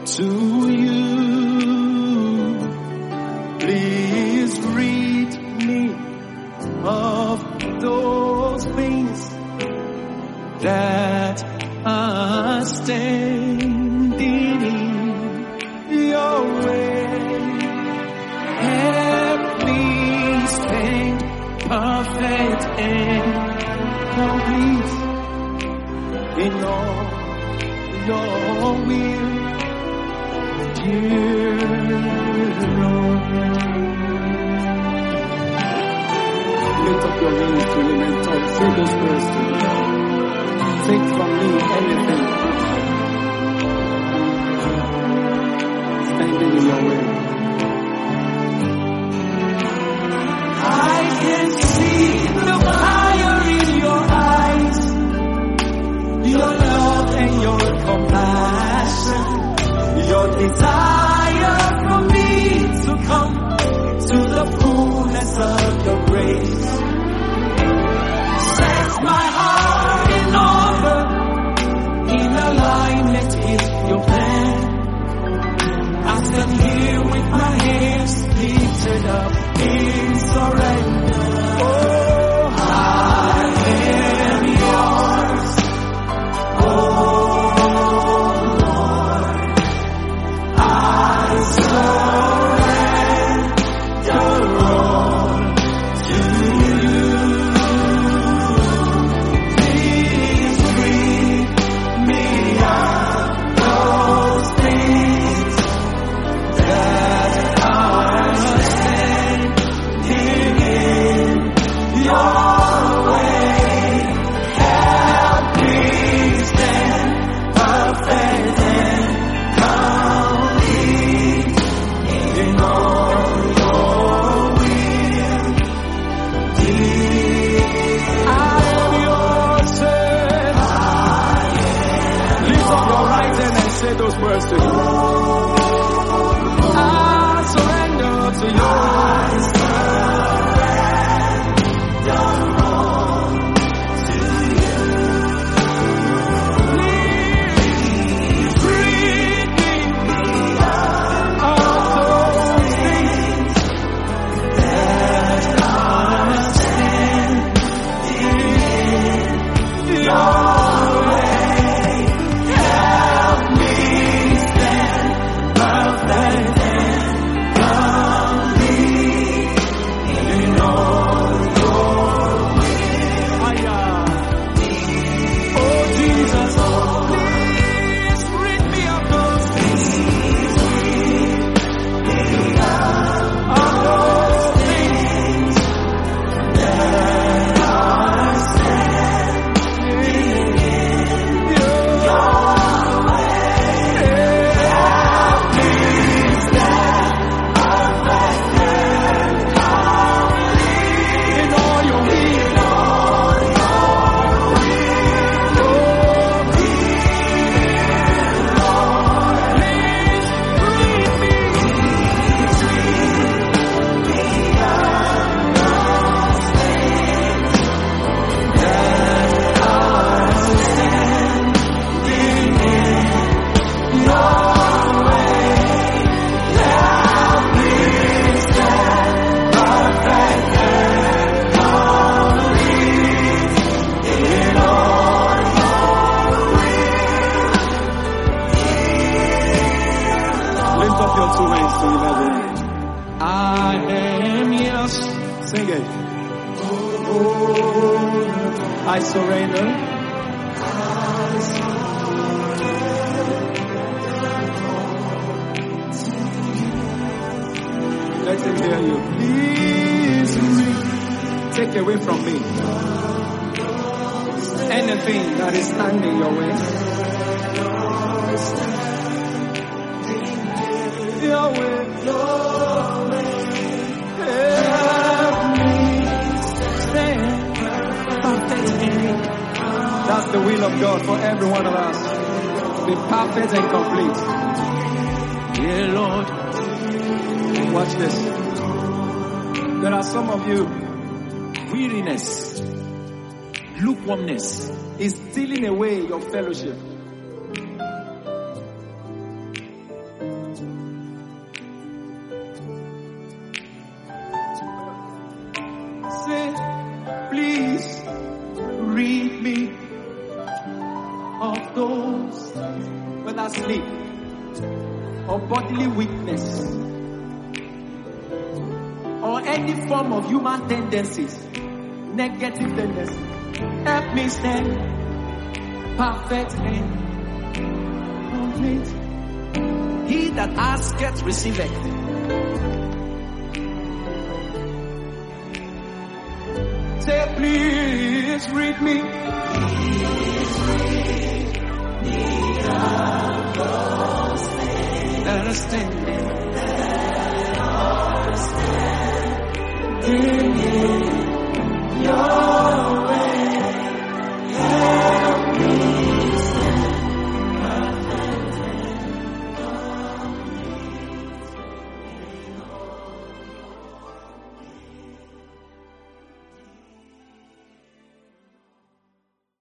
to you. Please rid me of those things that are standing in your way. Help me stand perfect and complete in all your will, dear Lord. Lift up your hands to him and talk. Say those words to him. Take from me anything standing in your way. I can see the fire in your eyes, your love and your compassion, your desire for me to come to the fullness of your grace. Set my heart in order, in alignment with your plan. I stand here with my hands lifted up in surrender. Oh, I am yours. Oh Lord, I surrender all to you. Please rid me of those things that are standing in your way. Help me stand perfect and complete in all your will. I am yours, and lift up your right hand and say those words to him. I surrender to you. Please rid me of those things that are standing in your way. Help me stand perfect and complete in all your will. Oh Jesus, please rid me of those things. Of those things that are standing in your way. Help me stand perfect and complete in all your will. Lift up your two hands to heaven. I am yours. Sing it. I surrender. Let him hear you. Please take away from me anything that is standing your way. Your way. Help me stand perfect and that's the will of God for every one of us. Be perfect and complete. Dear Lord, watch this. There are some of you, weariness, lukewarmness is stealing away your fellowship. sleep or bodily weakness or any form of human tendencies, negative tendencies. Help me stand perfect and complete. He that asketh receiveth. Say, please read me. Understand.